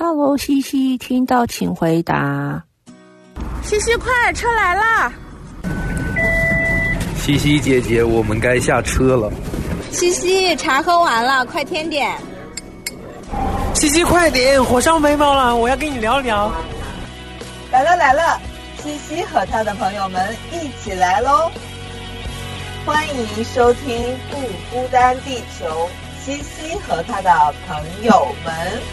Hello， 西西，听到请回答。 西西，快，车来啦！ 西西姐姐，我们该下车了。 西西，茶喝完了，快添点。 西西，快点，火烧眉毛了，我要跟你聊聊。 来了来了，西西和他的朋友们一起来喽！欢迎收听《不孤单地球》，西西和他的朋友们。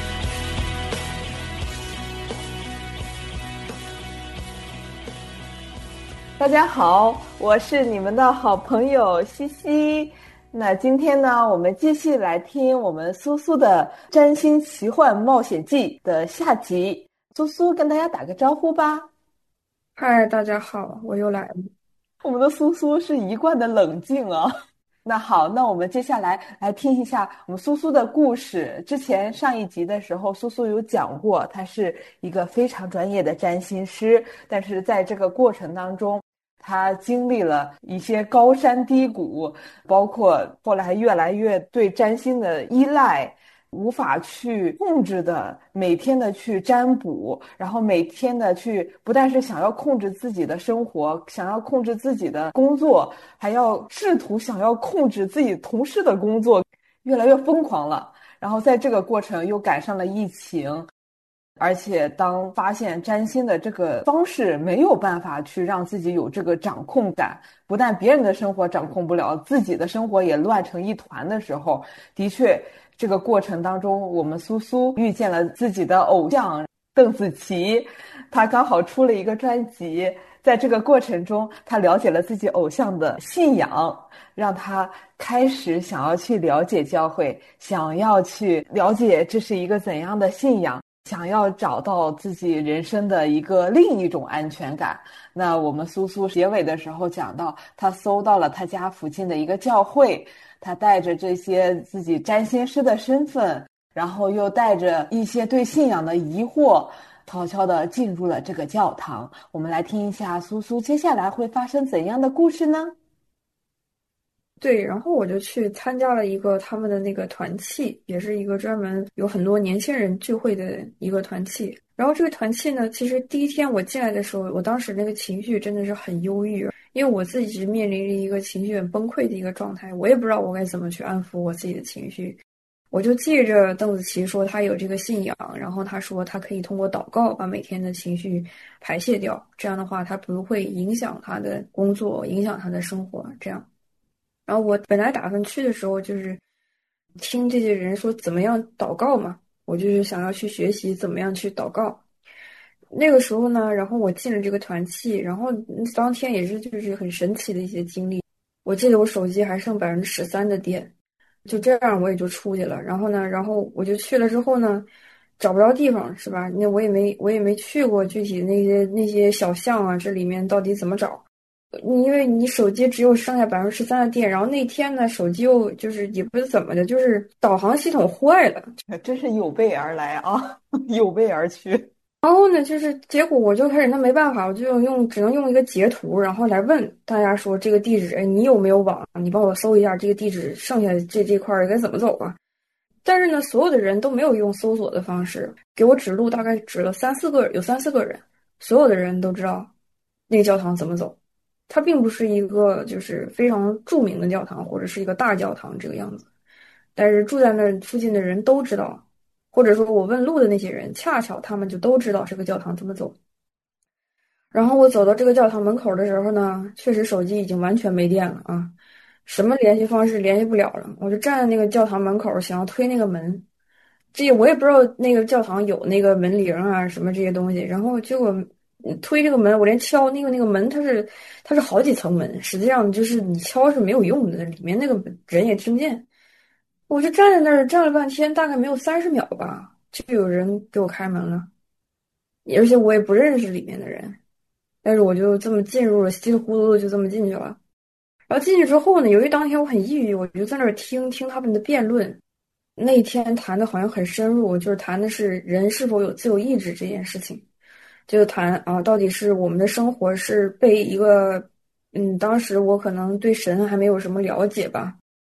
大家好，我是你们的好朋友西西。那今天呢，我们继续来听我们苏苏的《占星奇幻冒险记》的下集。苏苏跟大家打个招呼吧。 嗨，大家好，我又来了。 我们的苏苏是一贯的冷静啊。那好，那我们接下来听一下我们苏苏的故事。之前上一集的时候，苏苏有讲过，他是一个非常专业的占星师，但是在这个过程当中，他经历了一些高山低谷，包括后来越来越对占星的依赖，无法去控制的每天的去占卜，然后每天的去不但是想要控制自己的生活，想要控制自己的工作，还要试图想要控制自己同事的工作，越来越疯狂了。然后在这个过程又赶上了疫情，而且当发现占星的这个方式没有办法去让自己有这个掌控感，不但别人的生活掌控不了，自己的生活也乱成一团的时候，的确这个过程当中，我们苏苏遇见了自己的偶像邓紫棋，他刚好出了一个专辑，在这个过程中他了解了自己偶像的信仰，让他开始想要去了解教会，想要去了解这是一个怎样的信仰，想要找到自己人生的另一种安全感。那我们苏苏结尾的时候讲到，他搜到了他家附近的一个教会，他带着这些自己占星师的身份，然后又带着一些对信仰的疑惑，悄悄地进入了这个教堂。我们来听一下苏苏接下来会发生怎样的故事呢？ 对，然后我就去参加了一个他们的那个团契，也是一个专门有很多年轻人聚会的一个团契。然后这个团契呢，其实第一天我进来的时候，我当时那个情绪真的是很忧郁，因为我自己面临着一个情绪很崩溃的一个状态，我也不知道我该怎么去安抚我自己的情绪。我就记着邓紫棋说她有这个信仰，然后她说她可以通过祷告把每天的情绪排泄掉，这样的话她不会影响她的工作，影响她的生活，这样。然后我本来打算去的时候，就是听这些人说怎么样祷告嘛，我就是想要去学习怎么样去祷告。那个时候呢，然后我进了这个团契，然后当天也是就是很神奇的一些经历。我记得我手机还剩13%的电，就这样我也就出去了。然后呢，然后我就去了之后呢，找不着地方是吧？那我也没去过具体那些小巷啊，这里面到底怎么找？因为你手机只有剩下13%的电，然后那天呢，手机又就是也不是怎么的，就是导航系统坏了， 真是有备而来啊，有备而去。 然后呢，就是结果我就开始那没办法，我就只能用一个截图，然后来问大家说这个地址，哎，你有没有网？你帮我搜一下这个地址，剩下这块该怎么走啊？但是呢，所有的人都没有用搜索的方式给我指路，大概指了有3、4个人，所有的人都知道那个教堂怎么走。它并不是一个就是非常著名的教堂，或者是一个大教堂这个样子，但是住在那附近的人都知道，或者说我问路的那些人，恰巧他们就都知道这个教堂怎么走。然后我走到这个教堂门口的时候呢，确实手机已经完全没电了啊，什么联系方式联系不了了。我就站在那个教堂门口，想要推那个门，这我也不知道那个教堂有那个门铃啊什么这些东西，然后结果推这个门，我连敲那个门，它是好几层门，实际上就是你敲是没有用的，里面那个人也听不见。我就站在那儿站了半天，大概没有30秒吧，就有人给我开门了，而且我也不认识里面的人，但是我就这么进入了，稀里糊涂的就这么进去了。然后进去之后呢，由于当天我很抑郁，我就在那儿听他们的辩论。那一天谈的好像很深入，就是谈的是人是否有自由意志这件事情。就谈啊，到底是我们的生活是被一个，当时我可能对神还没有什么了解吧，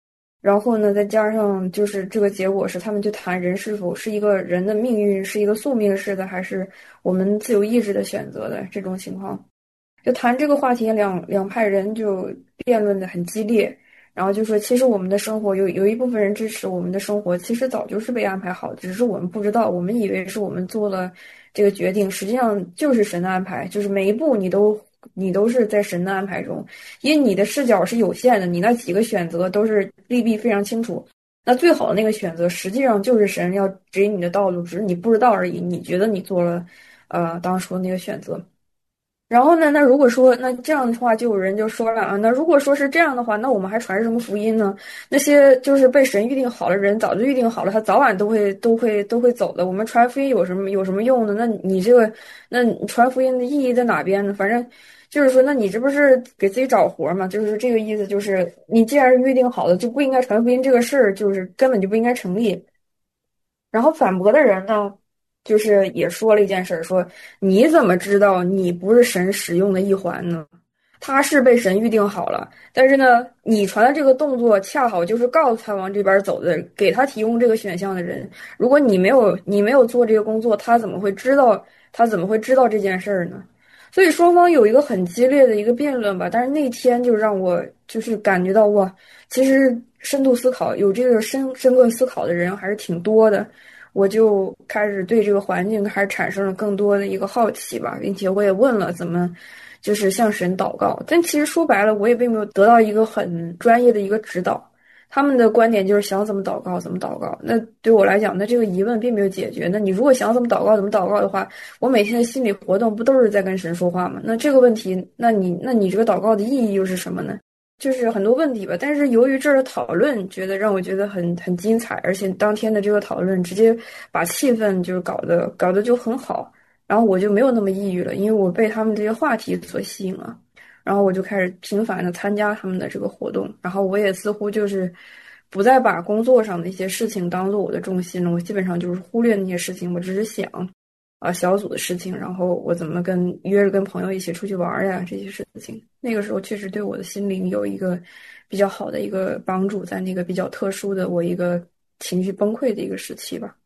然后呢，再加上就是这个结果是他们就谈人是否是一个人的命运是一个宿命式的，还是我们自由意志的选择的这种情况。就谈这个话题，两派人就辩论的很激烈，然后就说其实我们的生活有一部分人支持我们的生活其实早就是被安排好的，只是我们不知道，我们以为是我们做了这个决定，实际上就是神的安排，就是每一步你都是在神的安排中，因为你的视角是有限的，你那几个选择都是利弊非常清楚，那最好的那个选择实际上就是神要指引你的道路，只是你不知道而已，你觉得你做了当初的那个选择。然后呢，那如果说那这样的话，就有人就说了啊，那如果说是这样的话，那我们还传什么福音呢？那些就是被神预定好的人，早就预定好了，他早晚都会走的。我们传福音有什么用呢？那你这个，那你传福音的意义在哪边呢？反正就是说，那你这不是给自己找活吗？就是这个意思，就是你既然是预定好的，就不应该传福音这个事儿，就是根本就不应该成立。然后反驳的人呢，就是也说了一件事，说你怎么知道你不是神使用的一环呢？他是被神预定好了，但是呢，你传的这个动作恰好就是告诉他往这边走的，给他提供这个选项的人。如果你没有做这个工作，他怎么会知道这件事儿呢？所以双方有一个很激烈的一个辩论吧。但是那天就让我就是感觉到哇，其实深度思考有这个深刻思考的人还是挺多的。我就开始对这个环境开始产生了更多的一个好奇吧，并且我也问了怎么就是向神祷告，但其实说白了，我也并没有得到一个很专业的一个指导。他们的观点就是想怎么祷告怎么祷告，那对我来讲，那这个疑问并没有解决。那你如果想怎么祷告怎么祷告的话，我每天的心理活动不都是在跟神说话吗？那这个问题，那你这个祷告的意义又是什么呢？就是很多问题吧，但是由于这儿的讨论，让我觉得很精彩，而且当天的这个讨论直接把气氛就是搞得就很好，然后我就没有那么抑郁了，因为我被他们这些话题所吸引了，然后我就开始频繁的参加他们的这个活动，然后我也似乎就是不再把工作上的一些事情当做我的重心了，我基本上就是忽略那些事情，我只是想小组的事情，然后我怎么约着跟朋友一起出去玩呀，这些事情。那个时候确实对我的心灵有一个比较好的一个帮助，在那个比较特殊的我一个情绪崩溃的一个时期吧。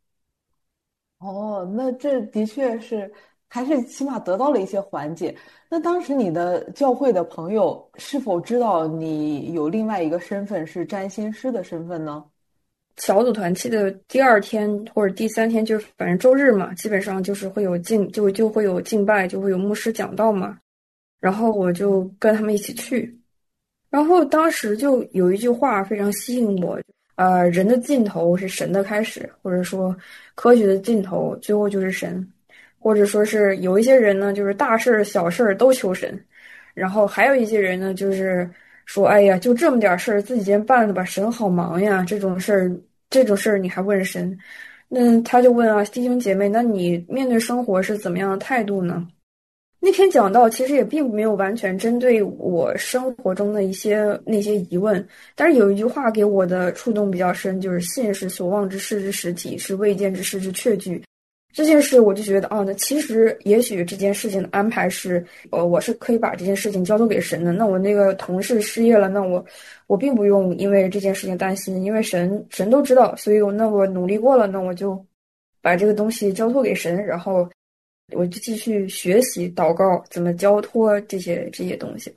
哦，那这的确是，还是起码得到了一些缓解。那当时你的教会的朋友是否知道你有另外一个身份是占星师的身份呢？ 小组团契的第二天或者第三天，就是反正周日嘛，基本上就是会有就会有敬拜，就会有牧师讲道嘛，然后我就跟他们一起去，然后当时就有一句话非常吸引我，人的尽头是神的开始，或者说科学的尽头最后就是神，或者说是有一些人呢，就是大事儿小事儿都求神，然后还有一些人呢，就是说，哎呀，就这么点事儿，自己先办了吧，神好忙呀，这种事儿你还问神？那他就问啊，弟兄姐妹，那你面对生活是怎么样的态度呢？那篇讲道其实也并没有完全针对我生活中的那些疑问，但是有一句话给我的触动比较深，就是信是所望之事之实体，是未见之事之确据。这件事我就觉得那其实也许这件事情的安排是，我是可以把这件事情交托给神的。那我那个同事失业了，那我并不用因为这件事情担心，因为神都知道，所以我努力过了，那我就把这个东西交托给神，然后我就继续学习祷告怎么交托这些东西。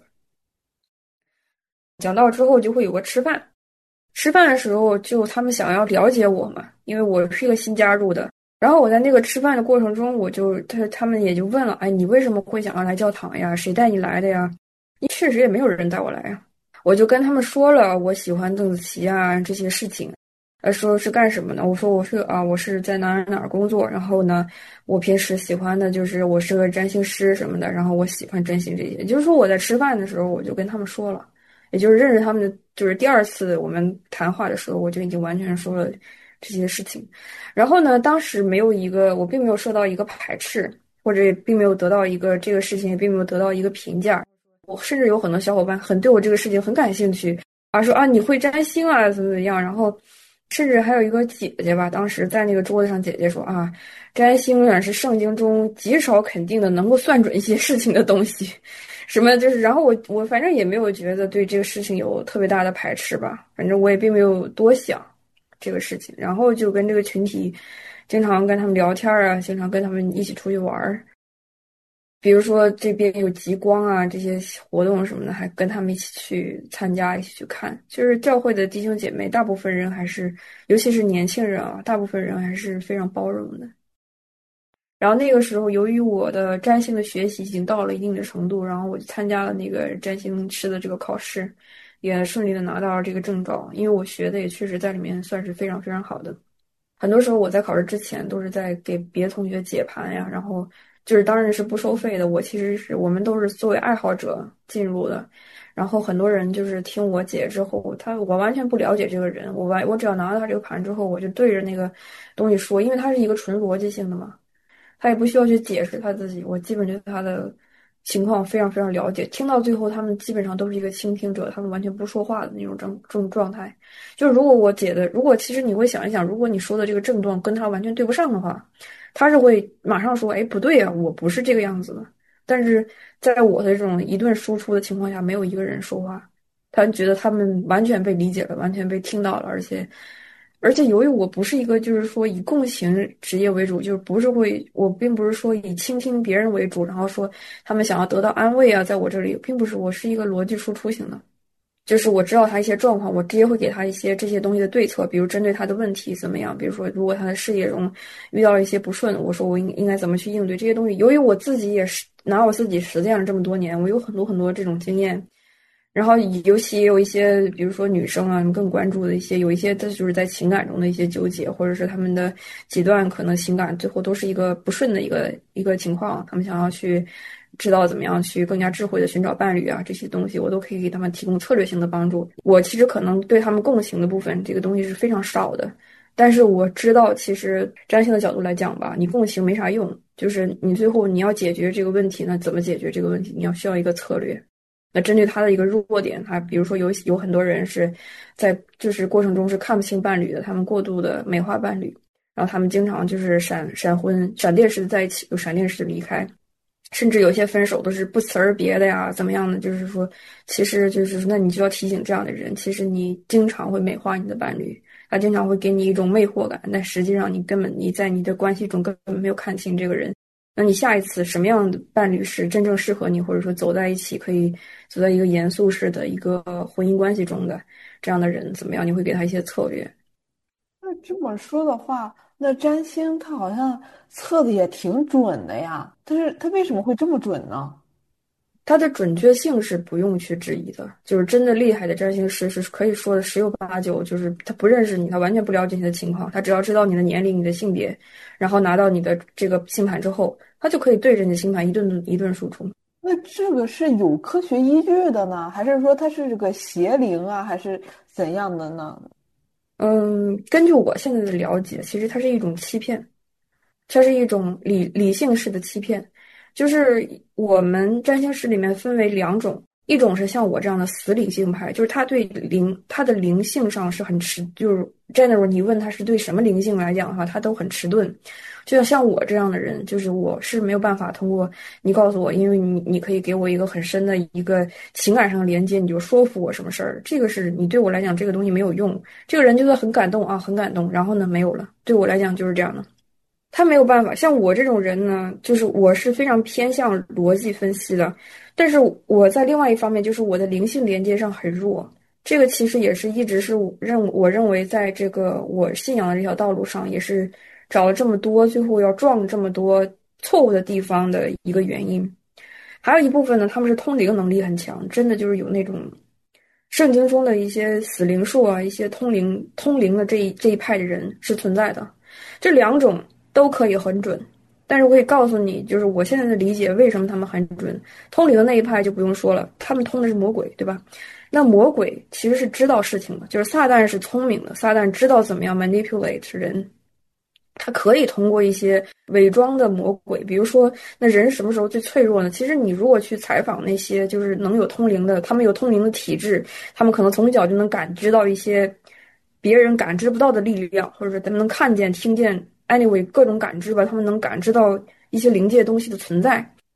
讲到之后就会有个吃饭的时候，就他们想要了解我嘛，因为我是一个新加入的。然后我在那个吃饭的过程中，他们也就问了，哎，你为什么会想要来教堂呀？谁带你来的呀？确实也没有人带我来呀。我就跟他们说了我喜欢邓紫棋啊这些事情，说是干什么呢？我说我是在哪儿工作，然后呢，我平时喜欢的就是我是个占星师什么的，然后我喜欢占星这些。也就是说我在吃饭的时候我就跟他们说了，也就是认识他们的就是第二次我们谈话的时候，我就已经完全说了这些事情。然后呢，当时我并没有受到一个排斥，或者也并没有得到一个这个事情也并没有得到一个评价。我甚至有很多小伙伴对我这个事情很感兴趣说你会占星啊怎么样，然后甚至还有一个姐姐吧，当时在那个桌子上，姐姐说占星永远是圣经中极少肯定的能够算准一些事情的东西。 什么就是，然后我反正也没有觉得对这个事情有特别大的排斥吧，反正我也并没有多想这个事情，然后就跟这个群体经常跟他们聊天啊，经常跟他们一起出去玩儿。比如说这边有极光啊这些活动什么的，还跟他们一起去参加，一起去看。就是教会的弟兄姐妹，大部分人还是，尤其是年轻人啊，大部分人还是非常包容的。然后那个时候，由于我的占星的学习已经到了一定的程度，然后我就参加了那个占星师的这个考试，也顺利的拿到了这个证照。因为我学的也确实在里面算是非常非常好的。很多时候我在考试之前都是在给别的同学解盘呀，然后就是当然是不收费的。我们都是作为爱好者进入的，然后很多人就是听我解之后，我完全不了解这个人，我只要拿到他这个盘之后，我就对着那个东西说，因为它是一个纯逻辑性的嘛。他也不需要去解释他自己，我基本对他的情况非常非常了解。听到最后，他们基本上都是一个倾听者，他们完全不说话的那种状态。就是如果其实你会想一想，如果你说的这个症状跟他完全对不上的话，他是会马上说，哎，不对呀，我不是这个样子的。但是在我的这种一顿输出的情况下，没有一个人说话，他觉得他们完全被理解了，完全被听到了，而且由于我不是一个就是说以共情职业为主，就是我并不是说以倾听别人为主，然后说他们想要得到安慰啊，在我这里并不是，我是一个逻辑输出型的，就是我知道他一些状况，我直接会给他一些这些东西的对策，比如针对他的问题怎么样，比如说如果他的事业中遇到了一些不顺，我说我应该怎么去应对这些东西。由于我自己也是拿我自己实践了这么多年，我有很多很多这种经验。然后尤其也有一些，比如说女生啊，更关注的有一些就是在情感中的一些纠结，或者是他们的几段可能情感最后都是一个不顺的一个情况，他们想要去知道怎么样去更加智慧的寻找伴侣啊，这些东西我都可以给他们提供策略性的帮助。我其实可能对他们共情的部分，这个东西是非常少的，但是我知道其实占星的角度来讲吧，你共情没啥用，就是你最后你要解决这个问题，那怎么解决这个问题？你要需要一个策略。那针对他的一个弱点，他比如说有很多人是在就是过程中是看不清伴侣的，他们过度的美化伴侣，然后他们经常就是闪婚、闪电式的在一起，又闪电式的离开，甚至有些分手都是不辞而别的呀，怎么样的？就是说，其实就是那你就要提醒这样的人，其实你经常会美化你的伴侣，他经常会给你一种魅惑感，但实际上你在你的关系中根本没有看清这个人。那你下一次什么样的伴侣是真正适合你，或者说走在一起可以走在一个严肃式的一个婚姻关系中的这样的人怎么样？你会给他一些策略。 那这么说的话，那占星它好像测的也挺准的呀，但是它为什么会这么准呢？ 它的准确性是不用去质疑的，就是真的厉害的占星师是可以说的十有八九，就是他不认识你，他完全不了解你的情况，他只要知道你的年龄、你的性别，然后拿到你的这个星盘之后，他就可以对着你的星盘一顿输出。 那这个是有科学依据的呢，还是说它是这个邪灵啊，还是怎样的呢？ 根据我现在的了解，其实它是一种欺骗，它是一种理性式的欺骗。就是我们占星师里面分为两种，一种是像我这样的死理性派，就是他的灵性上是很就是 general 你问他是对什么灵性来讲的话，他都很迟钝。就像我这样的人，就是我是没有办法通过你告诉我，因为你可以给我一个很深的一个情感上的连接，你就说服我什么事儿，这个是你对我来讲这个东西没有用。这个人就算很感动啊，很感动，然后呢没有了，对我来讲就是这样的。他没有办法，像我这种人呢，就是我是非常偏向逻辑分析的，但是我在另外一方面，就是我的灵性连接上很弱。这个其实也是一直是我认为在这个我信仰的这条道路上，也是找了这么多，最后要撞这么多错误的地方的一个原因。还有一部分呢，他们是通灵能力很强，真的就是有那种圣经中的一些死灵术啊，一些通灵的这一派的人是存在的。这两种都可以很准，但是我可以告诉你，就是我现在的理解为什么他们很准。通灵的那一派就不用说了，他们通的是魔鬼，对吧？那魔鬼其实是知道事情的，就是撒旦是聪明的，撒旦知道怎么样 manipulate 人，他可以通过一些伪装的魔鬼，比如说那人什么时候最脆弱呢？其实你如果去采访那些就是能有通灵的，他们有通灵的体质，他们可能从小就能感知到一些别人感知不到的力量，或者说他们能看见、听见 anyway 各种感知吧，他们能感知到一些灵界东西的存在。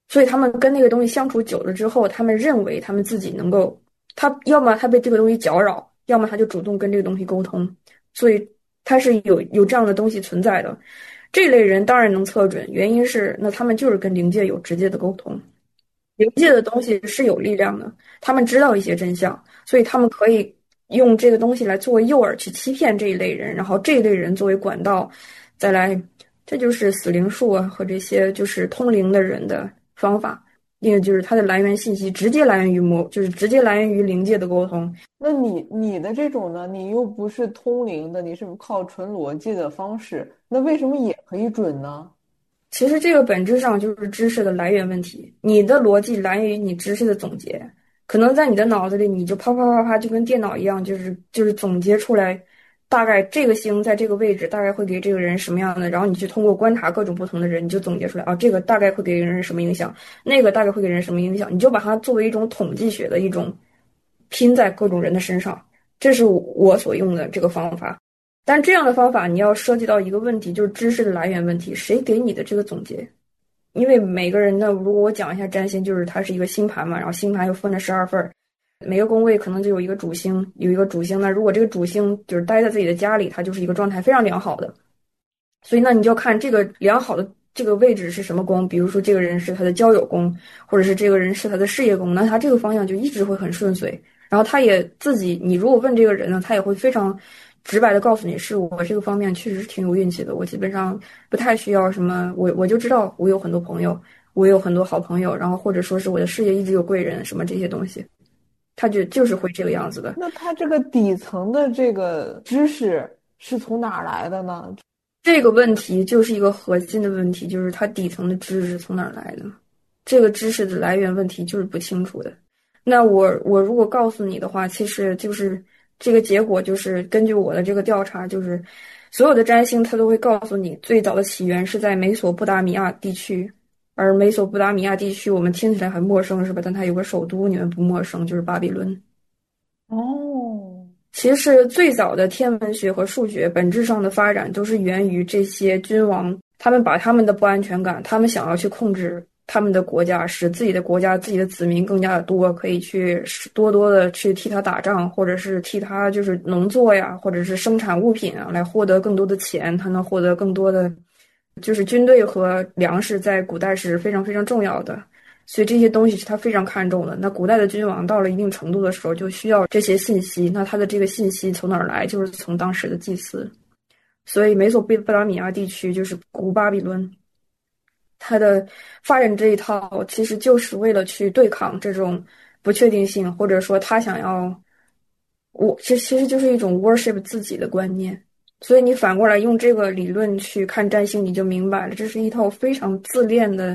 所以他们跟那个东西相处久了之后，他们认为他们自己能够，他要么他被这个东西搅扰，要么他就主动跟这个东西沟通，所以他是有这样的东西存在的。这类人当然能测准，原因是那他们就是跟灵界有直接的沟通，灵界的东西是有力量的，他们知道一些真相，所以他们可以用这个东西来作为诱饵去欺骗这一类人，然后这一类人作为管道再来，这就是死灵术啊和这些就是通灵的人的方法。另一个就是它的来源信息直接来源于就是直接来源于灵界的沟通。 那你的这种呢，你又不是通灵的，你是靠纯逻辑的方式，那为什么也可以准呢？ 其实这个本质上就是知识的来源问题，你的逻辑来源于你知识的总结，可能在你的脑子里你就啪啪啪啪就跟电脑一样，就是总结出来大概这个星在这个位置大概会给这个人什么样的，然后你去通过观察各种不同的人，你就总结出来啊，这个大概会给人什么影响，那个大概会给人什么影响，你就把它作为一种统计学的一种拼在各种人的身上，这是我所用的这个方法。但这样的方法你要涉及到一个问题，就是知识的来源问题，谁给你的这个总结？因为每个人呢，如果我讲一下占星，就是它是一个星盘嘛，然后星盘又分了12份，每个宫位可能就有一个主星，那如果这个主星就是待在自己的家里，它就是一个状态非常良好的，所以呢你就看这个良好的这个位置是什么宫，比如说这个人是他的交友宫，或者是这个人是他的事业宫，那他这个方向就一直会很顺遂，然后他也自己，你如果问这个人呢，他也会非常直白的告诉你，是我这个方面确实是挺有运气的，我基本上不太需要什么，我就知道我有很多朋友，我有很多好朋友，然后或者说是我的事业一直有贵人什么这些东西，他就是会这个样子的。 那他这个底层的这个知识是从哪儿来的呢？ 这个问题就是一个核心的问题，就是他底层的知识从哪儿来的，这个知识的来源问题就是不清楚的。那我如果告诉你的话，其实就是这个结果就是根据我的这个调查，就是所有的占星它都会告诉你最早的起源是在美索不达米亚地区，而美索不达米亚地区我们听起来很陌生是吧？但它有个首都你们不陌生，就是巴比伦。 哦， 其实最早的天文学和数学本质上的发展都是源于这些君王，他们把他们的不安全感，他们想要去控制他们的国家，使自己的国家自己的子民更加的多，可以去多多的去替他打仗，或者是替他就是农作呀，或者是生产物品啊，来获得更多的钱，他能获得更多的，就是军队和粮食在古代是非常非常重要的，所以这些东西是他非常看重的。那古代的君王到了一定程度的时候就需要这些信息，那他的这个信息从哪儿来？就是从当时的祭司。所以美索不达米亚地区就是古巴比伦，它的发展这一套其实就是为了去对抗这种不确定性，或者说他想要，这其实就是一种 worship 自己的观念。所以你反过来用这个理论去看占星，你就明白了，这是一套非常自恋的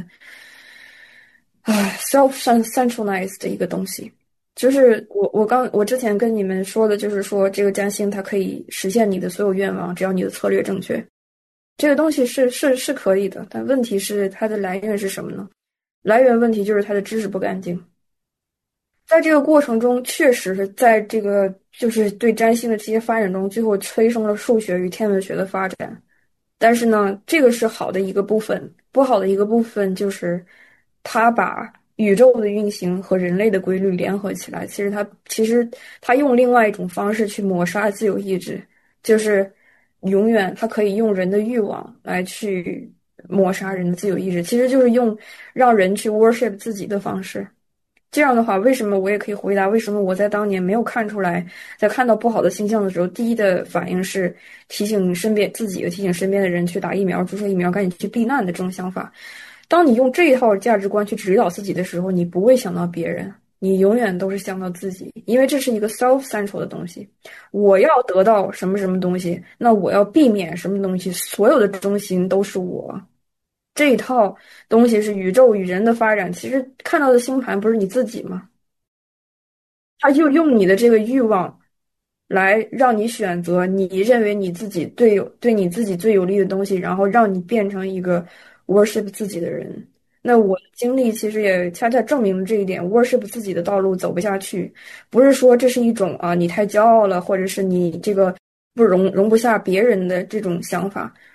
self-centralized 的一个东西。就是我之前跟你们说的，就是说这个占星它可以实现你的所有愿望，只要你的策略正确。这个东西是可以的，但问题是它的来源是什么呢？来源问题就是它的知识不干净。在这个过程中，确实是在这个就是对占星的这些发展中，最后催生了数学与天文学的发展。但是呢，这个是好的一个部分，不好的一个部分就是它把宇宙的运行和人类的规律联合起来。其实它用另外一种方式去抹杀自由意志，就是永远它可以用人的欲望来去抹杀人的自由意志，其实就是用让人去 worship 自己的方式。这样的话，为什么我也可以回答为什么我在当年没有看出来，在看到不好的星象的时候，第一的反应是提醒身边自己的，提醒身边的人去打疫苗，注射疫苗，赶紧去避难的这种想法。当你用这一套价值观去指导自己的时候，你不会想到别人，你永远都是想到自己，因为这是一个 self-central 的东西。我要得到什么什么东西，那我要避免什么东西，所有的中心都是我。这一套东西是宇宙与人的发展，其实看到的星盘不是你自己吗？他就用你的这个欲望来让你选择你认为你自己对你自己最有利的东西，然后让你变成一个 worship 自己的人。那我的经历其实也恰恰证明了这一点， worship 自己的道路走不下去，不是说这是一种你太骄傲了，或者是你这个容不下别人的这种想法，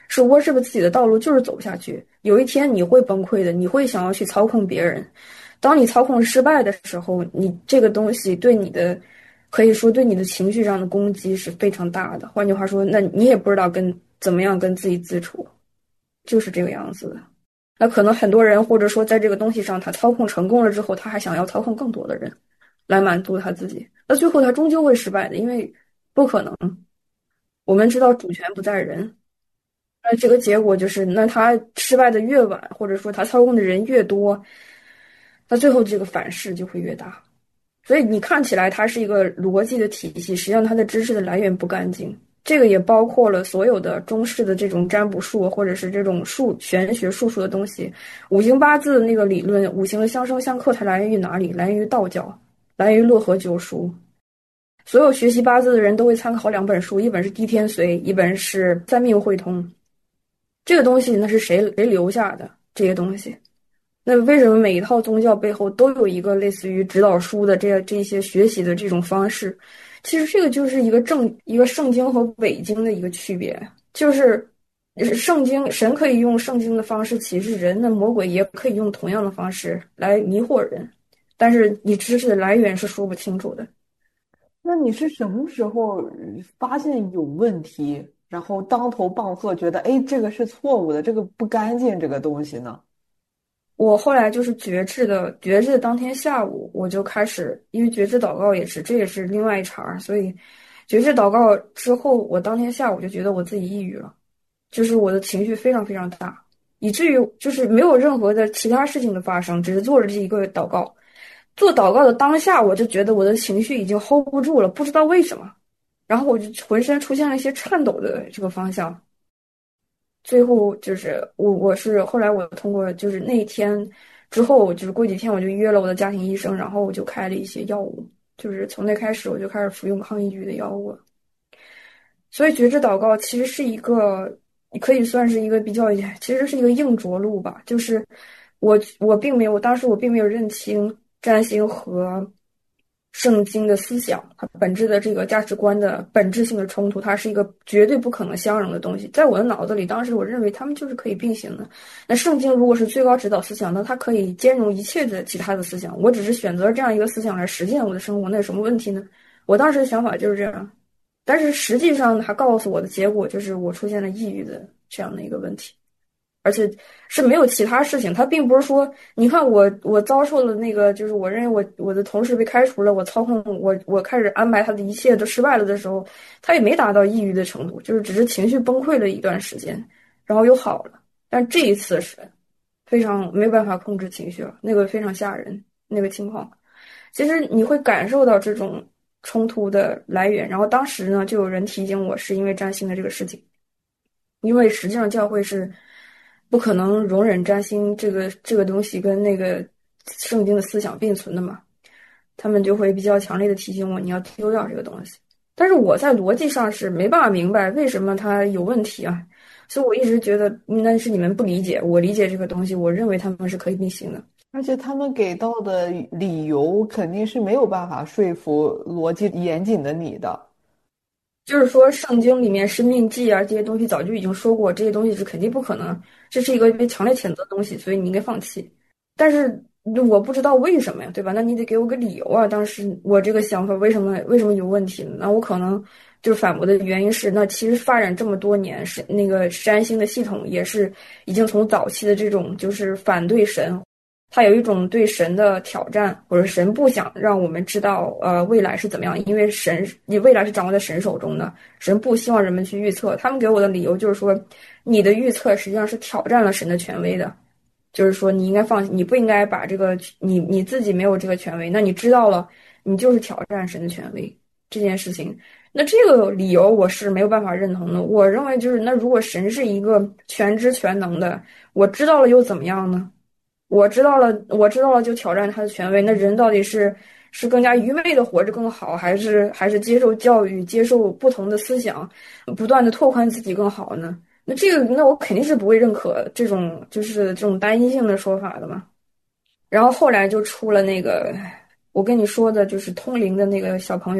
是握着自己的道路就是走不下去。有一天你会崩溃的，你会想要去操控别人。当你操控失败的时候，你这个东西对你的，可以说对你的情绪上的攻击是非常大的。换句话说，那你也不知道怎么样跟自己自处，就是这个样子的。那可能很多人或者说在这个东西上他操控成功了之后，他还想要操控更多的人来满足他自己，那最后他终究会失败的，因为不可能。我们知道主权不在人，那这个结果就是，那他失败的越晚，或者说他操控的人越多，那最后这个反噬就会越大。所以你看起来它是一个逻辑的体系，实际上它的知识的来源不干净。这个也包括了所有的中式的这种占卜术，或者是这种玄学术数的东西。五行八字的那个理论，五行的相生相克，它来源于哪里？来源于道教，来源于洛河九书。所有学习八字的人都会参考两本书，一本是《地天髓》，一本是《三命会通》。这个东西那是谁留下的？这些东西，那为什么每一套宗教背后都有一个类似于指导书的这些学习的这种方式？其实这个就是一个圣经和伪经的一个区别，就是圣经神可以用圣经的方式启示人，那魔鬼也可以用同样的方式来迷惑人，但是你知识的来源是说不清楚的。 那你是什么时候发现有问题，然后当头棒喝，觉得哎这个是错误的，这个不干净这个东西呢？ 我后来就是觉知的当天下午，我就开始，因为觉知祷告这也是另外一茬，所以觉知祷告之后，我当天下午就觉得我自己抑郁了，就是我的情绪非常非常大，以至于就是没有任何的其他事情的发生，只是做了这一个祷告。做祷告的当下，我就觉得我的情绪已经 hold 不住了，不知道为什么，然后我就浑身出现了一些颤抖的这个方向。最后就是我是后来我通过就是那一天之后，就是过几天我就约了我的家庭医生，然后我就开了一些药物，就是从那开始我就开始服用抗抑郁的药物了。所以觉知祷告其实是一个可以算是一个其实是一个硬着陆吧，就是当时我并没有认清占星和圣经的思想，它本质的这个价值观的本质性的冲突，它是一个绝对不可能相容的东西。在我的脑子里，当时我认为他们就是可以并行的。那圣经如果是最高指导思想，那它可以兼容一切的其他的思想。我只是选择这样一个思想来实践我的生活，那有什么问题呢？我当时的想法就是这样，但是实际上他告诉我的结果就是我出现了抑郁的这样的一个问题。而且是没有其他事情，他并不是说，你看我遭受了那个，就是我认为我的同事被开除了，我操控我开始安排他的一切都失败了的时候，他也没达到抑郁的程度，就是只是情绪崩溃了一段时间，然后又好了。但这一次是非常没有办法控制情绪了，那个非常吓人，那个情况，其实你会感受到这种冲突的来源。然后当时呢，就有人提醒我，是因为占星的这个事情，因为实际上教会是不可能容忍占星这个东西跟那个圣经的思想并存的嘛，他们就会比较强烈的提醒我，你要丢掉这个东西。但是我在逻辑上是没办法明白为什么它有问题啊，所以我一直觉得那是你们不理解，我理解这个东西，我认为他们是可以并行的。 而且他们给到的理由肯定是没有办法说服逻辑严谨的你的。 就是说圣经里面生命记啊这些东西早就已经说过，这些东西是肯定不可能，这是一个被强烈谴责的东西，所以你应该放弃。但是我不知道为什么呀，对吧？那你得给我个理由啊，当时我这个想法为什么有问题呢？那我可能就是反驳的原因是，那其实发展这么多年，是那个占星的系统也是已经从早期的这种就是反对神，它有一种对神的挑战，或者神不想让我们知道未来是怎么样，因为你未来是掌握在神手中的，神不希望人们去预测。他们给我的理由就是说，你的预测实际上是挑战了神的权威的，就是说你应该放弃，你不应该把这个你自己没有这个权威，那你知道了，你就是挑战神的权威这件事情。那这个理由我是没有办法认同的。我认为就是，那如果神是一个全知全能的，我知道了又怎么样呢？我知道了就挑战他的权威。那人到底是更加愚昧的活着更好，还是接受教育，接受不同的思想，不断的拓宽自己更好呢？那我肯定是不会认可这种就是这种单一性的说法的嘛。然后后来就出了那个我跟你说的，就是通灵的那个小朋友，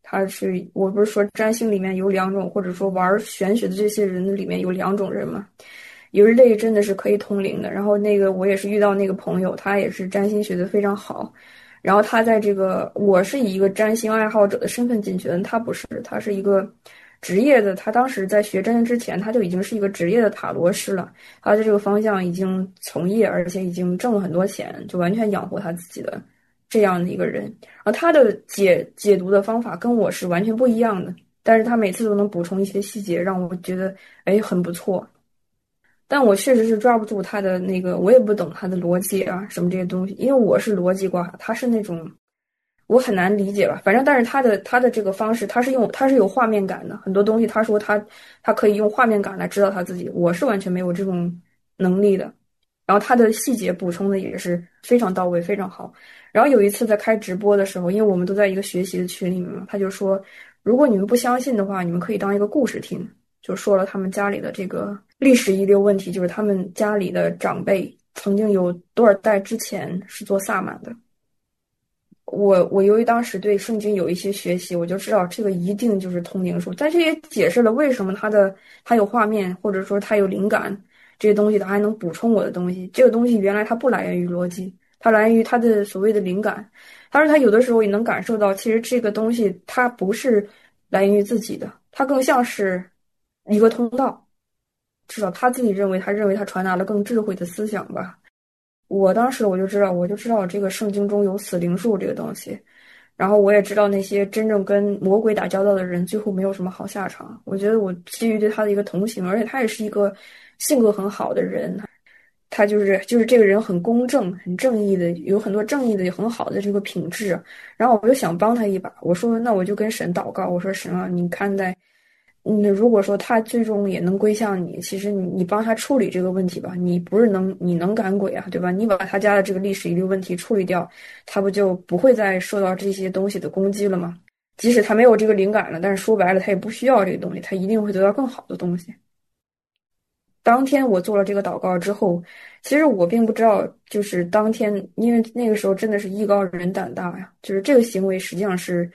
我不是说占星里面有两种，或者说玩玄学的这些人里面有两种人嘛，有一类真的是可以通灵的。然后我也是遇到那个朋友，他也是占星学的非常好。然后他在我是以一个占星爱好者的身份进去的，他不是，他是一个职业的。他当时在学占星之前，他就已经是一个职业的塔罗师了。他在这个方向已经从业，而且已经挣了很多钱，就完全养活他自己的这样的一个人。然后他的解读的方法跟我是完全不一样的，但是他每次都能补充一些细节，让我觉得很不错。但我确实是抓不住他的我也不懂他的逻辑啊什么这些东西，因为我是逻辑挂，他是那种我很难理解吧。反正但是他的这个方式，他是有画面感的，很多东西他说他可以用画面感来知道他自己，我是完全没有这种能力的。然后他的细节补充的也是非常到位，非常好。然后有一次在开直播的时候，因为我们都在一个学习的群里面嘛，他就说，如果你们不相信的话，你们可以当一个故事听，就说了他们家里的这个历史遗留问题，就是他们家里的长辈曾经有多少代之前是做萨满的。我由于当时对圣经有一些学习，我就知道这个一定就是通灵术，但这也解释了为什么他有画面，或者说他有灵感，这些东西他还能补充我的东西。这个东西原来它不来源于逻辑，它来源于他的所谓的灵感。他说他有的时候也能感受到，其实这个东西它不是来源于自己的，它更像是一个通道，至少他自己认为他传达了更智慧的思想吧。我当时我就知道这个圣经中有死灵术这个东西，然后我也知道那些真正跟魔鬼打交道的人最后没有什么好下场。我觉得我基于对他的一个同情，而且他也是一个性格很好的人，他就是这个人很公正、很正义的，有很多正义的、很好的这个品质。然后我就想帮他一把，我说那我就跟神祷告，我说神啊，你看待。如果说他最终也能归向你，其实你帮他处理这个问题吧，你能赶鬼啊，对吧？你把他家的这个历史遗留问题处理掉，他不就不会再受到这些东西的攻击了吗？即使他没有这个灵感了，但是说白了，他也不需要这个东西，他一定会得到更好的东西。当天我做了这个祷告之后，其实我并不知道，就是当天，因为那个时候真的是艺高人胆大呀，就是这个行为实际上是。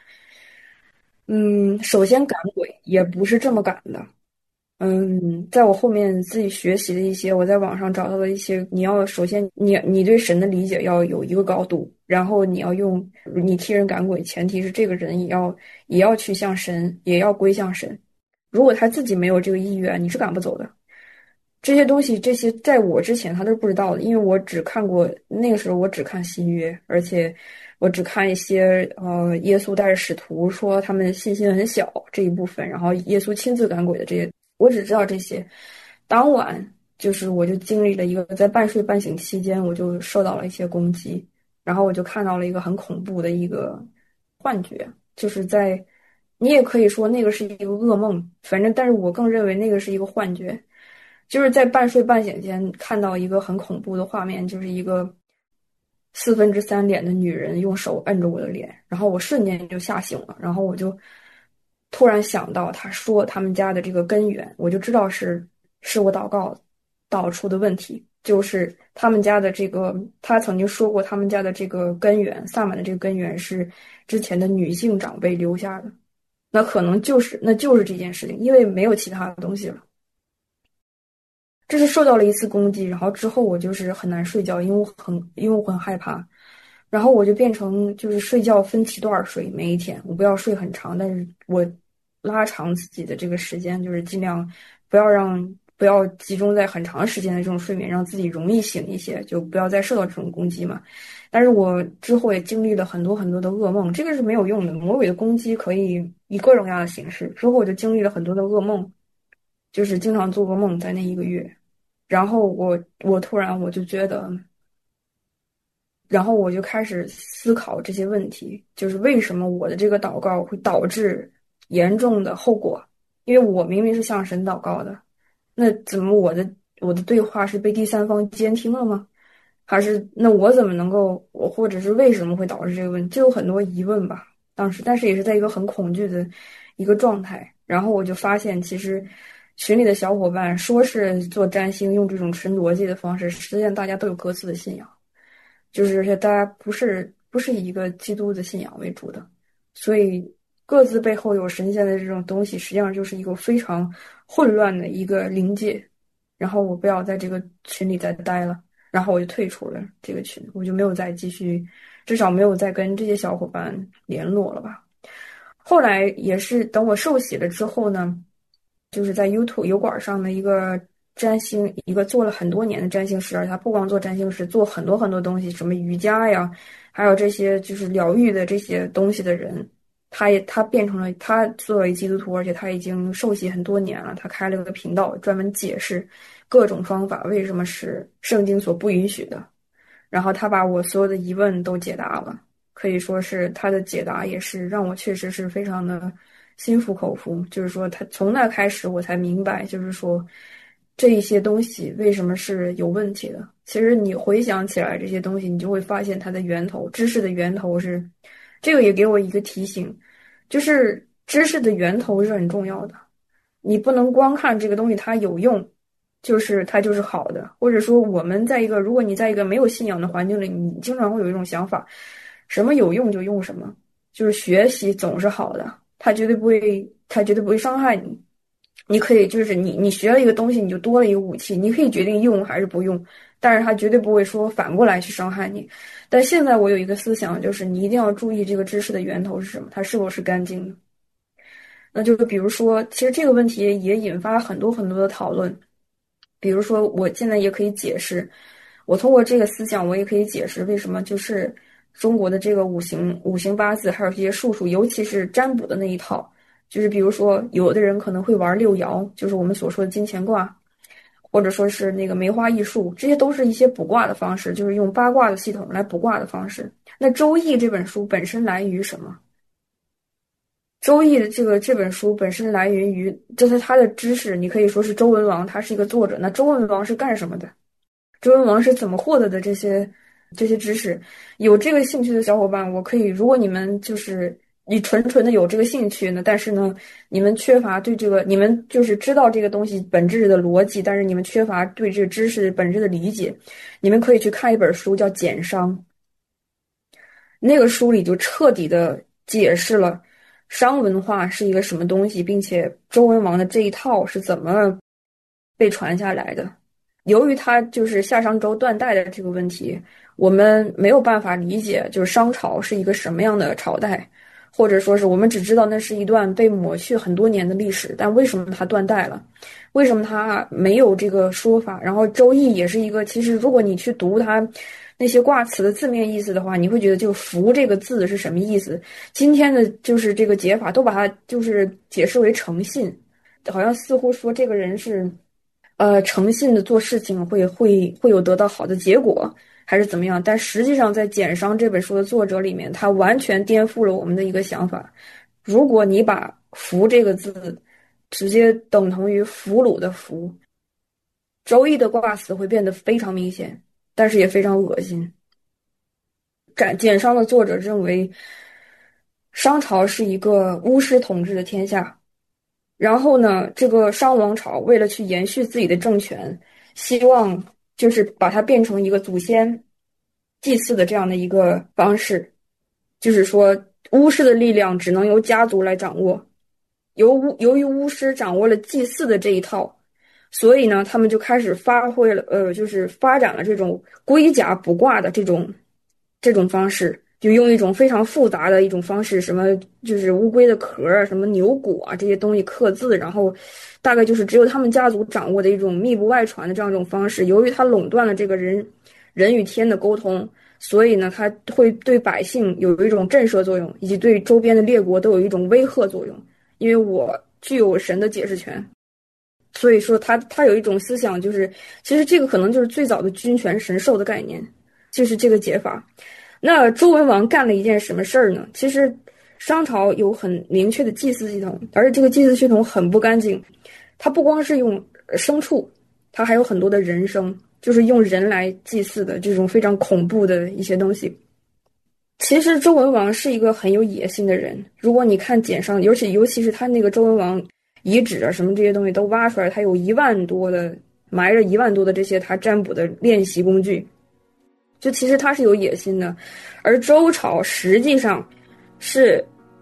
首先赶鬼也不是这么赶的。在我后面自己学习的一些，我在网上找到的一些，你要首先你对神的理解要有一个高度，然后你替人赶鬼，前提是这个人也要去向神，也要归向神。如果他自己没有这个意愿，你是赶不走的。这些东西，在我之前他都是不知道的，因为我只看过那个时候我只看新约，而且我只看一些耶稣带着使徒说他们信心很小这一部分，然后耶稣亲自赶鬼的这些，我只知道这些。当晚我就经历了一个在半睡半醒期间，我就受到了一些攻击，然后我就看到了一个很恐怖的一个幻觉，你也可以说那个是一个噩梦，反正但是我更认为那个是一个幻觉。就是在半睡半醒间看到一个很恐怖的画面，就是一个3/4脸的女人用手摁着我的脸，然后我瞬间就吓醒了，然后我就突然想到他说他们家的这个根源，我就知道是我祷告导出的问题，就是他们家的他曾经说过他们家的这个根源，萨满的这个根源是之前的女性长辈留下的，那可能就是这件事情，因为没有其他的东西了。这是受到了一次攻击，然后之后我就是很难睡觉，因为我很害怕，然后我就变成就是睡觉分期段睡，每一天我不要睡很长，但是我拉长自己的这个时间，就是尽量不要集中在很长时间的这种睡眠，让自己容易醒一些，就不要再受到这种攻击嘛。但是我之后也经历了很多很多的噩梦，这个是没有用的，魔鬼的攻击可以以各种各样的形式。之后我就经历了很多的噩梦。就是经常做噩梦，在那1个月，然后我突然我就觉得，然后我就开始思考这些问题，就是为什么我的这个祷告会导致严重的后果？因为我明明是向神祷告的，那怎么我的对话是被第三方监听了吗？还是那我怎么能够或者是为什么会导致这个问题？就有很多疑问吧。当时，但是也是在一个很恐惧的一个状态，然后我就发现其实。群里的小伙伴说是做占星用这种纯逻辑的方式，实际上大家都有各自的信仰，就是大家不是以一个基督的信仰为主的，所以各自背后有神仙的这种东西，实际上就是一个非常混乱的一个临界。然后我不要在这个群里再待了，然后我就退出了这个群，我就没有再继续，至少没有再跟这些小伙伴联络了吧。后来也是等我受洗了之后呢，就是在 YouTube 油管上的一个占星，一个做了很多年的占星师，他不光做占星师，做很多很多东西，什么瑜伽呀，还有这些就是疗愈的这些东西的人，他变成了，他作为基督徒，而且他已经受洗很多年了，他开了个频道专门解释各种方法为什么是圣经所不允许的，然后他把我所有的疑问都解答了，可以说是他的解答也是让我确实是非常的心服口服，就是说他从那开始我才明白，就是说这一些东西为什么是有问题的。其实你回想起来这些东西，你就会发现它的源头，知识的源头是，这个也给我一个提醒，就是知识的源头是很重要的，你不能光看这个东西它有用，就是它就是好的，或者说我们在一个，如果你在一个没有信仰的环境里，你经常会有一种想法，什么有用就用什么，就是学习总是好的，它绝对不会伤害你。你可以就是你学了一个东西，你就多了一个武器，你可以决定用还是不用，但是它绝对不会说反过来去伤害你。但现在我有一个思想，就是你一定要注意这个知识的源头是什么，它是否是干净的。那就比如说，其实这个问题也引发很多很多的讨论。比如说，我现在也可以解释，我通过这个思想，我也可以解释为什么就是中国的这个五行八字，还有这些术数，尤其是占卜的那一套。就是比如说，有的人可能会玩六爻，就是我们所说的金钱卦，或者说是那个梅花易数，这些都是一些卜卦的方式，就是用八卦的系统来卜卦的方式。那《周易》这本书本身来源于什么？《周易》的这本书本身来源于，就是它的知识，你可以说是周文王，他是一个作者。那周文王是干什么的？周文王是怎么获得的这些知识？有这个兴趣的小伙伴，我可以，如果你们就是你纯的有这个兴趣呢，但是呢，你们缺乏对这个，你们就是知道这个东西本质的逻辑，但是你们缺乏对这个知识本质的理解，你们可以去看一本书叫《简商》，那个书里就彻底的解释了商文化是一个什么东西，并且周文王的这一套是怎么被传下来的。由于他就是夏商周断代的这个问题，我们没有办法理解就是商朝是一个什么样的朝代，或者说是我们只知道那是一段被抹去很多年的历史，但为什么它断代了？为什么它没有这个说法？然后周易也是一个，其实如果你去读它那些卦辞的字面意思的话，你会觉得就福这个字是什么意思？今天的就是这个解法都把它就是解释为诚信，好像似乎说这个人是诚信的做事情会有得到好的结果，还是怎么样？但实际上在《简商》这本书的作者里面，他完全颠覆了我们的一个想法。如果你把福这个字直接等同于俘虏的俘，周易的卦辞会变得非常明显，但是也非常恶心。简商的作者认为商朝是一个巫师统治的天下，然后呢，这个商王朝为了去延续自己的政权，希望就是把它变成一个祖先祭祀的这样的一个方式，就是说巫师的力量只能由家族来掌握，由于巫师掌握了祭祀的这一套，所以呢，他们就开始就是发展了这种龟甲卜卦的这种方式，就用一种非常复杂的一种方式，什么就是乌龟的壳啊，什么牛骨啊这些东西刻字，然后大概就是只有他们家族掌握的一种密不外传的这样一种方式。由于它垄断了这个人与天的沟通，所以呢，它会对百姓有一种震慑作用，以及对周边的列国都有一种威吓作用。因为我具有神的解释权，所以说他有一种思想，就是其实这个可能就是最早的君权神授的概念，就是这个解法。那周文王干了一件什么事儿呢？其实商朝有很明确的祭祀系统，而且这个祭祀系统很不干净，它不光是用牲畜，它还有很多的人牲，就是用人来祭祀的这种非常恐怖的一些东西。其实周文王是一个很有野心的人，如果你看简商，尤其是他那个周文王遗址啊什么这些东西都挖出来，他有埋着1万多的这些他占卜的练习工具，就其实他是有野心的。而周朝实际上是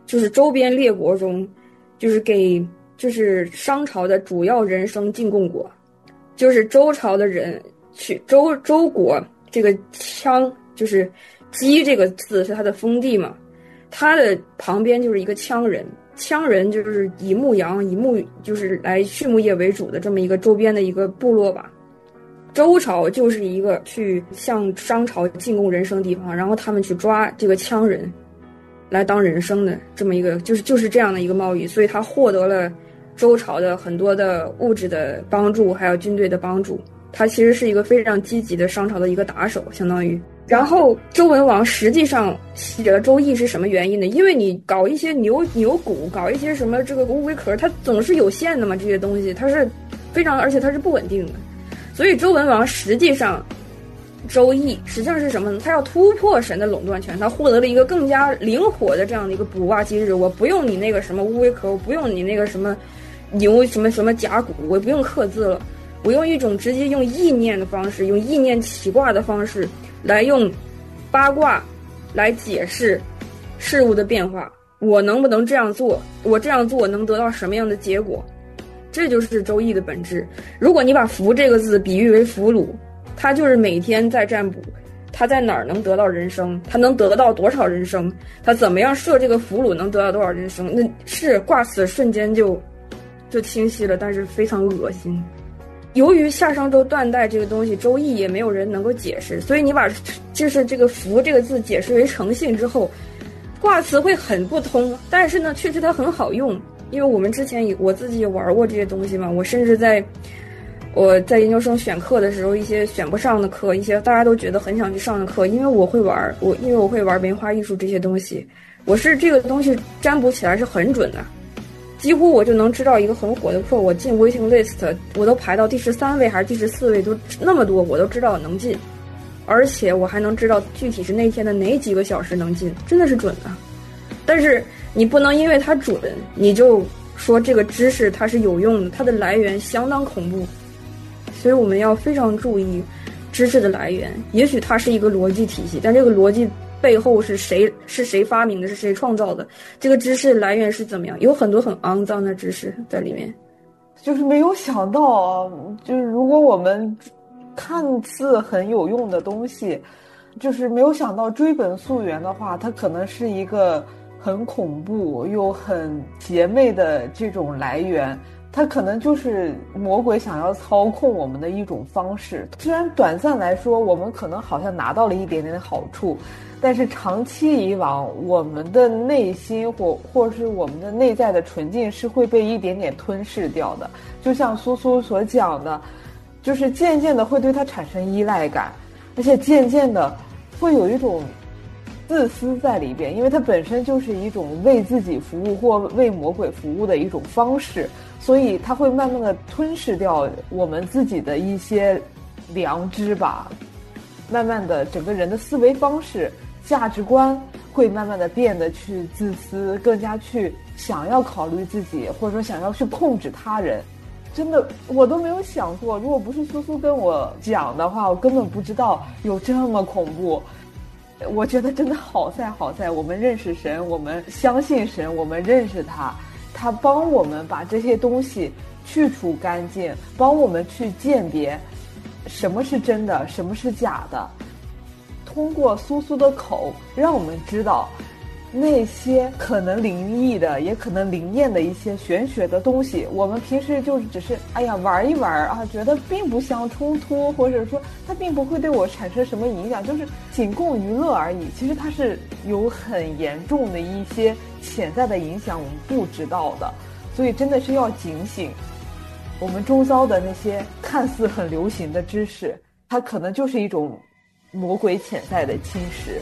就是周边列国中，就是商朝的主要人生进贡国，就是周朝的人去周国这个羌，就是姬这个字是他的封地嘛，他的旁边就是一个羌人，羌人就是以牧羊就是来畜牧业为主的这么一个周边的一个部落吧。周朝就是一个去向商朝进贡人生地方，然后他们去抓这个羌人来当人生的这么一个就是这样的一个贸易，所以他获得了周朝的很多的物质的帮助，还有军队的帮助。他其实是一个非常积极的商朝的一个打手，相当于。然后周文王实际上写了《周易》是什么原因呢？因为你搞一些牛骨，搞一些什么这个乌龟壳，它总是有限的嘛，这些东西它是非常，而且它是不稳定的。所以周文王实际上周易实际上是什么呢？他要突破神的垄断权，他获得了一个更加灵活的这样的一个捕蛙机制。我不用你那个什么乌龟壳，我不用你那个什么牛什么甲骨，我不用刻字了，我用一种直接用意念的方式，用意念起卦的方式来用八卦来解释事物的变化。我能不能这样做？我这样做能得到什么样的结果？这就是周易的本质。如果你把福这个字比喻为俘虏，他就是每天在占卜，他在哪儿能得到人生，他能得到多少人生，他怎么样设这个俘虏能得到多少人生，那是卦辞瞬间就清晰了，但是非常恶心。由于夏商周断代这个东西，周易也没有人能够解释，所以你把就是这个福这个字解释为诚信之后，卦辞会很不通，但是呢确实它很好用。因为我们之前我自己也玩过这些东西嘛，我甚至我在研究生选课的时候，一些选不上的课，一些大家都觉得很想去上的课，因为我会玩梅花艺术这些东西，我是这个东西占卜起来是很准的，几乎我就能知道一个很火的课，我进 waiting list 我都排到第13位还是第14位，都那么多我都知道能进，而且我还能知道具体是那天的哪几个小时能进，真的是准的。但是你不能因为它准你就说这个知识它是有用的，它的来源相当恐怖。所以我们要非常注意知识的来源，也许它是一个逻辑体系，但这个逻辑背后是谁发明的，是谁创造的，这个知识来源是怎么样，有很多很肮脏的知识在里面。 就是没有想到，就是如果我们看似很有用的东西，就是没有想到追本溯源的话，它可能是一个很恐怖又很邪魅的这种来源，它可能就是魔鬼想要操控我们的一种方式。虽然短暂来说我们可能好像拿到了一点点的好处，但是长期以往我们的内心或是我们的内在的纯净是会被一点点吞噬掉的。就像苏苏所讲的，就是渐渐的会对它产生依赖感，而且渐渐的会有一种自私在里边，因为它本身就是一种为自己服务或为魔鬼服务的一种方式，所以它会慢慢的吞噬掉我们自己的一些良知吧，慢慢的整个人的思维方式价值观会慢慢的变得去自私，更加去想要考虑自己，或者说想要去控制他人。真的我都没有想过，如果不是苏苏跟我讲的话，我根本不知道有这么恐怖。我觉得真的好在我们认识神，我们相信神，我们认识他帮我们把这些东西去除干净，帮我们去鉴别什么是真的，什么是假的。通过苏苏的口，让我们知道那些可能灵异的，也可能灵验的一些玄学的东西，我们平时就只是玩一玩啊，觉得并不相冲突，或者说它并不会对我产生什么影响，就是仅供娱乐而已。其实它是有很严重的一些潜在的影响，我们不知道的。所以真的是要警醒，我们周遭的那些看似很流行的知识，它可能就是一种魔鬼潜在的侵蚀。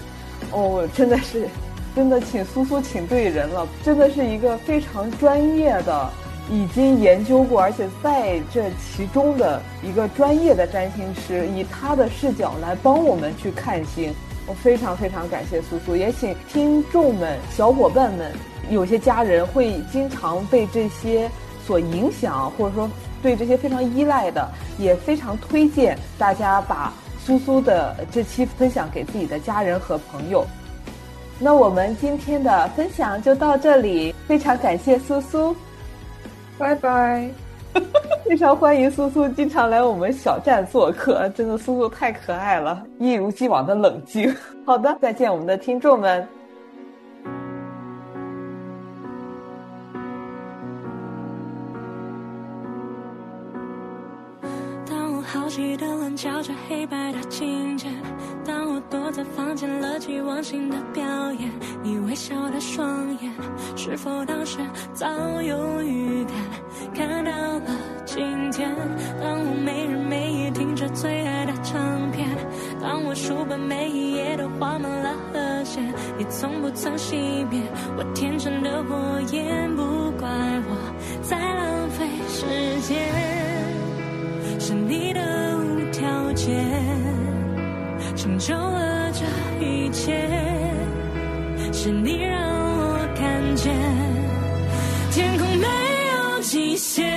真的请苏苏请对人了，真的是一个非常专业的，已经研究过，而且在这其中的一个专业的占星师，以他的视角来帮我们去看星。我非常非常感谢苏苏，也请听众们小伙伴们，有些家人会经常被这些所影响，或者说对这些非常依赖的，也非常推荐大家把苏苏的这期分享给自己的家人和朋友。 那我们今天的分享就到这里，非常感谢苏苏， 拜拜。 非常欢迎苏苏经常来我们小站做客，真的苏苏太可爱了，一如既往的冷静。好的，再见我们的听众们。 好奇的轮敲着黑白的情节，当我躲在房间乐极忘形的表演，你微笑的双眼，是否当时早有预感？看到了今天，当我没日没夜听着最爱的唱片，当我书本每一页都画满了和弦，你从不曾熄灭我天真的火焰，不怪我在浪费时间。是你的无条件成就了这一切，是你让我看见天空没有极限。